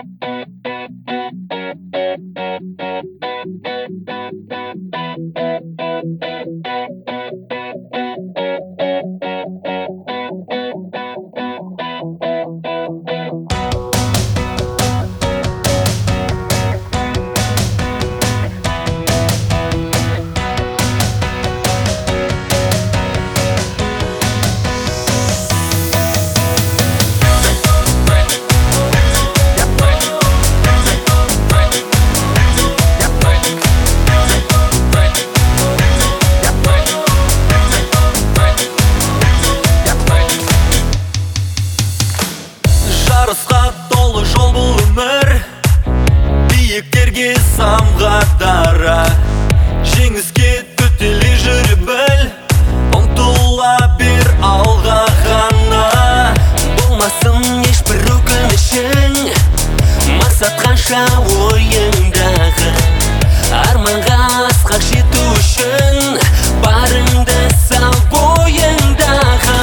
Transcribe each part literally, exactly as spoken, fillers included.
Жарысқа толы жол бұл өмір, биіктерге самғап дара. Жеңіске төтелей жүріп біл, ұмтыла бер алға ғана. Болмасын ешбір өкінішің, мақсат қанша ойыңдағы. Арманға асқақ жету үшін барыңды сал бойыңдағы.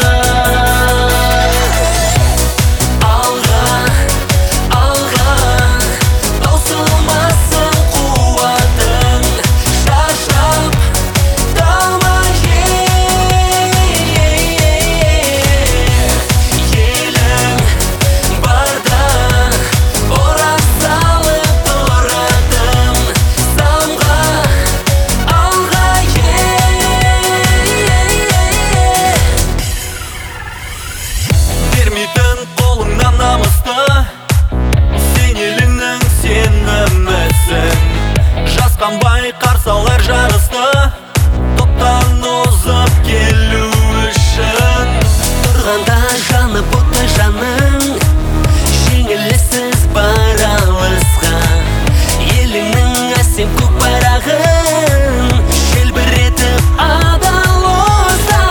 Бермейтін қолыңнан намысты, сен еліңнің сенімісің. Жасқанбай қарсы ал әр жарысты, топтан озып келу үшін. Тұрғанда жанып оттай жаның, жеңіліссіз бар алысқа. Еліңнің әсем көк байрағын желбіретіп адал оза.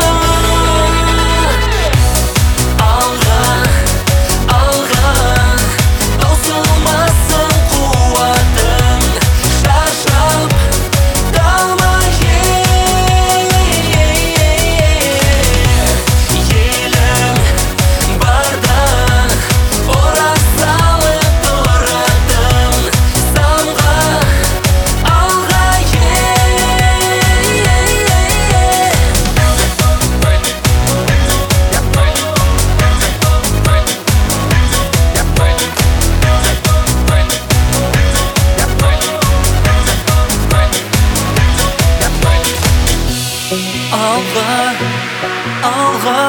Алға, алға,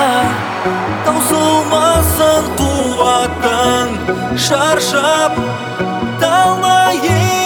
таусылмасын қуатың, шаршап талмай